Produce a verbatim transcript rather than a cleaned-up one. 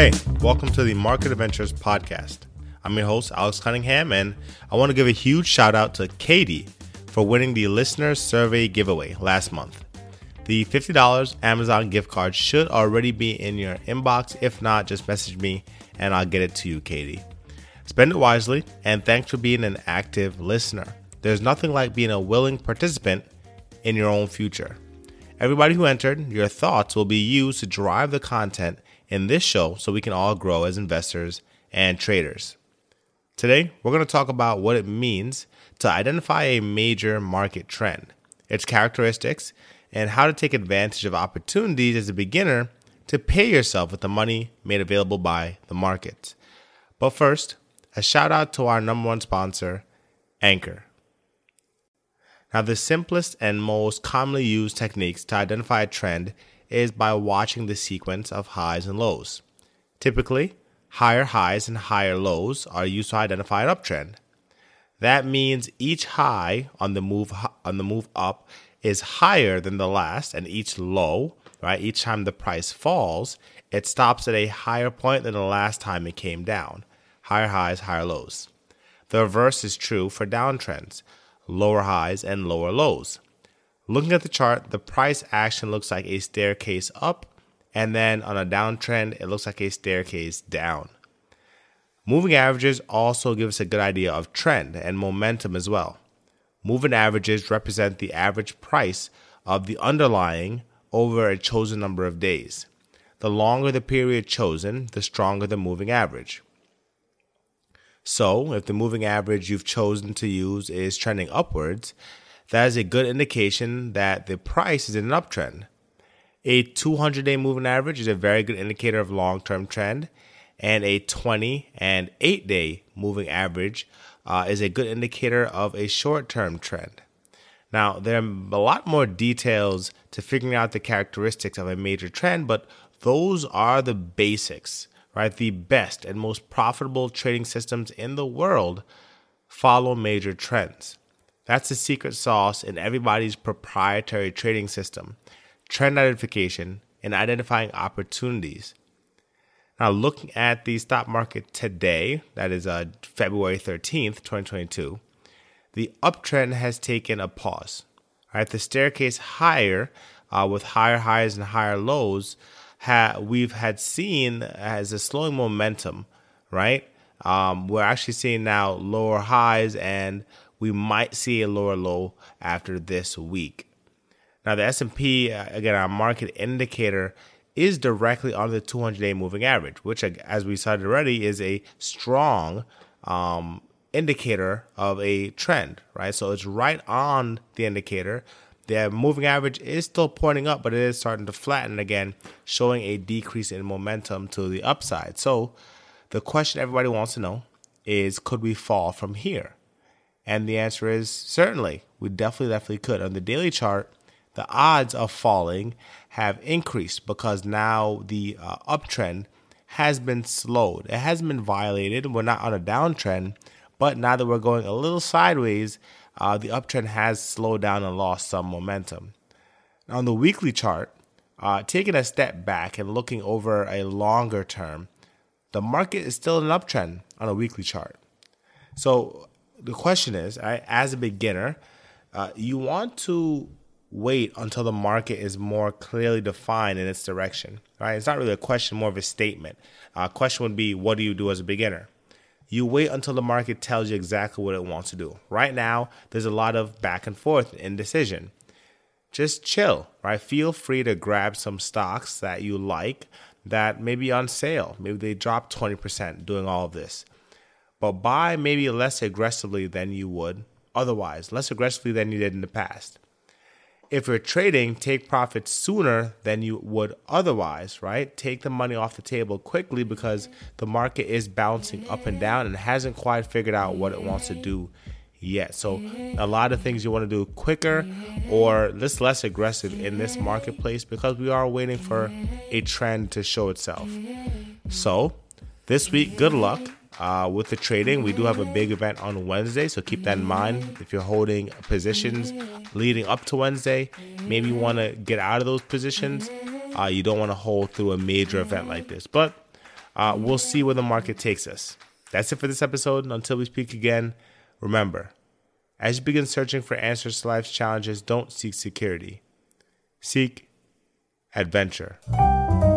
Hey, welcome to the Market Adventures podcast. I'm your host, Alex Cunningham, and I want to give a huge shout out to Katie for winning the listener survey giveaway last month. The fifty dollars Amazon gift card should already be in your inbox. If not, just message me and I'll get it to you, Katie. Spend it wisely, and thanks for being an active listener. There's nothing like being a willing participant in your own future. Everybody who entered, your thoughts will be used to drive the content in this show so we can all grow as investors and traders. Today, we're going to talk about what it means to identify a major market trend, its characteristics, and how to take advantage of opportunities as a beginner to pay yourself with the money made available by the markets. But first, a shout out to our number one sponsor, Anchor. Now, the simplest and most commonly used techniques to identify a trend is by watching the sequence of highs and lows. Typically, higher highs and higher lows are used to identify an uptrend. That means each high on the move on the move up is higher than the last, and each low, right, each time the price falls, it stops at a higher point than the last time it came down. Higher highs, higher lows. The reverse is true for downtrends, lower highs and lower lows. Looking at the chart, the price action looks like a staircase up, and then on a downtrend, it looks like a staircase down. Moving averages also give us a good idea of trend and momentum as well. Moving averages represent the average price of the underlying over a chosen number of days. The longer the period chosen, the stronger the moving average. So, if the moving average you've chosen to use is trending upwards, that is a good indication that the price is in an uptrend. A two hundred day moving average is a very good indicator of long-term trend, and a twenty and eight day moving average uh, is a good indicator of a short-term trend. Now, there are a lot more details to figuring out the characteristics of a major trend, but those are the basics, right? The best and most profitable trading systems in the world follow major trends. That's the secret sauce in everybody's proprietary trading system, trend identification and identifying opportunities. Now, looking at the stock market today, that is uh, February thirteenth, twenty twenty-two, the uptrend has taken a pause. Right, the staircase higher uh, with higher highs and higher lows ha- we've had seen as a slowing momentum, right? Um, we're actually seeing now lower highs, and we might see a lower low after this week. Now, the S and P, again, our market indicator, is directly on the two hundred day moving average, which, as we cited already, is a strong um, indicator of a trend, right? So it's right on the indicator. The moving average is still pointing up, but it is starting to flatten again, showing a decrease in momentum to the upside. So the question everybody wants to know is, could we fall from here? And the answer is certainly. We definitely, definitely could. On the daily chart, the odds of falling have increased because now the uh, uptrend has been slowed. It hasn't been violated. We're not on a downtrend, but now that we're going a little sideways, uh, the uptrend has slowed down and lost some momentum. Now, on the weekly chart, uh, taking a step back and looking over a longer term, the market is still in an uptrend on a weekly chart. So the question is, right, as a beginner, uh, you want to wait until the market is more clearly defined in its direction. Right? It's not really a question, more of a statement. A uh, question would be, what do you do as a beginner? You wait until the market tells you exactly what it wants to do. Right now, there's a lot of back and forth indecision. Just chill, right? Feel free to grab some stocks that you like that may be on sale. Maybe they dropped twenty percent doing all of this. But buy maybe less aggressively than you would otherwise, less aggressively than you did in the past. If you're trading, take profits sooner than you would otherwise, right? Take the money off the table quickly because the market is bouncing up and down and hasn't quite figured out what it wants to do yet. So a lot of things you want to do quicker or just less aggressive in this marketplace because we are waiting for a trend to show itself. So this week, good luck. Uh, with the trading, we do have a big event on Wednesday, so keep that in mind. If you're holding positions leading up to Wednesday, maybe you want to get out of those positions. Uh, you don't want to hold through a major event like this. But Uh, we'll see where the market takes us. That's it for this episode. Until we speak again, remember, as you begin searching for answers to life's challenges, don't seek security. Seek adventure.